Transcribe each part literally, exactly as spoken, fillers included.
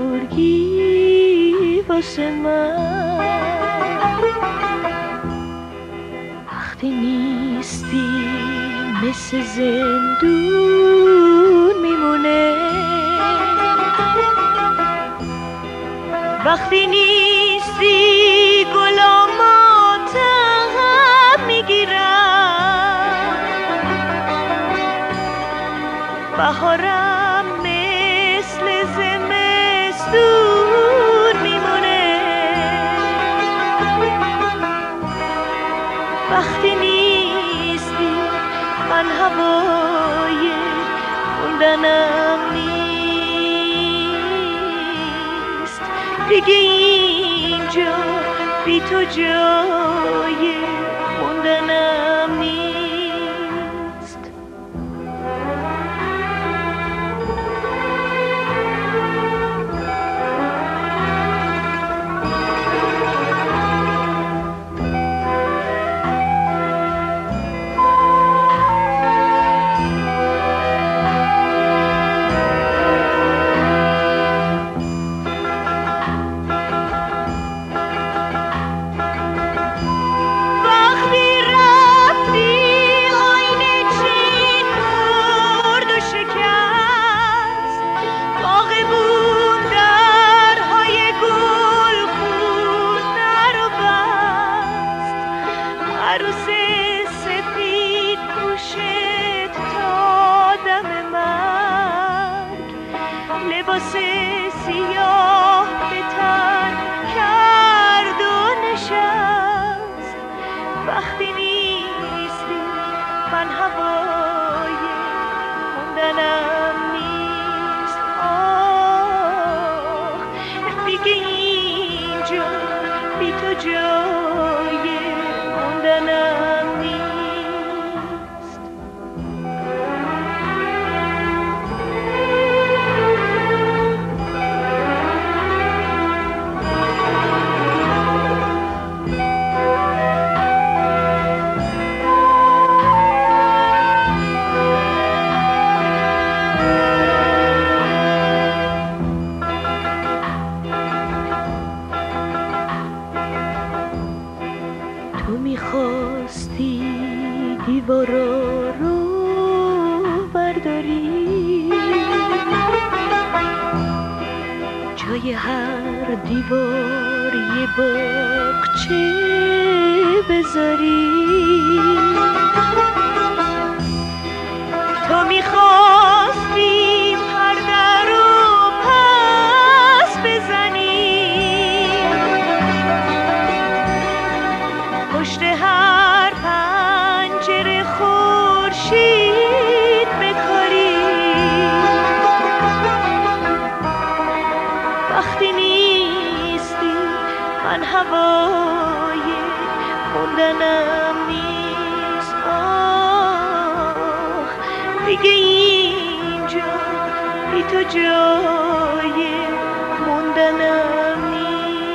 بزرگی واسه من. وقتی نیستی مثل زندون میمونه، وقتی نیستی گلاماتم میگیرم، بهارم مثل زمستون میمونه. وقتی نیستی من هوای موندنم نیست دیگه، اینجا بی تو جای موندنم نیست. تو میخواستی دیوارا رو برداری، جای هر دیوار یه باغچه بذاری. تو میخواستی پرده رو پس بزنی، پشت هر پنجره خورشید بکاری. وقتی نیستی من هوای موندنم نیست، آه دیگه اینجا بی تو جای موندنم نیست.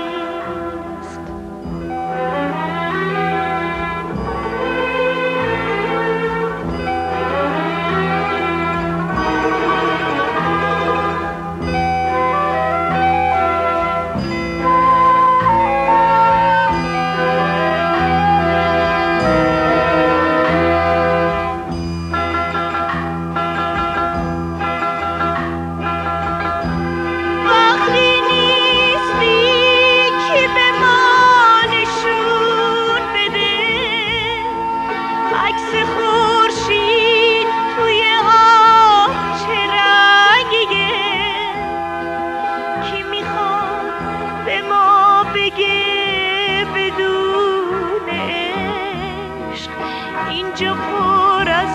اینجا پر از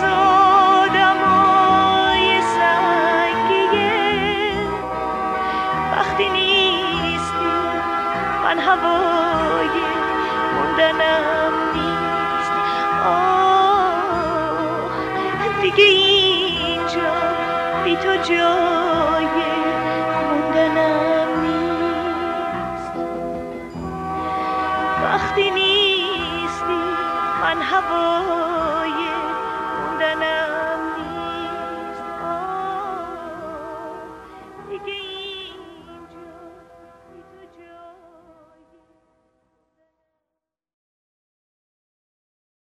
آدمای سنگیه، وقتی نیستی من هوای موندنم نیست، آه دیگه اینجا بی تو جای موندنم نیست. وقتی نیستی من هوای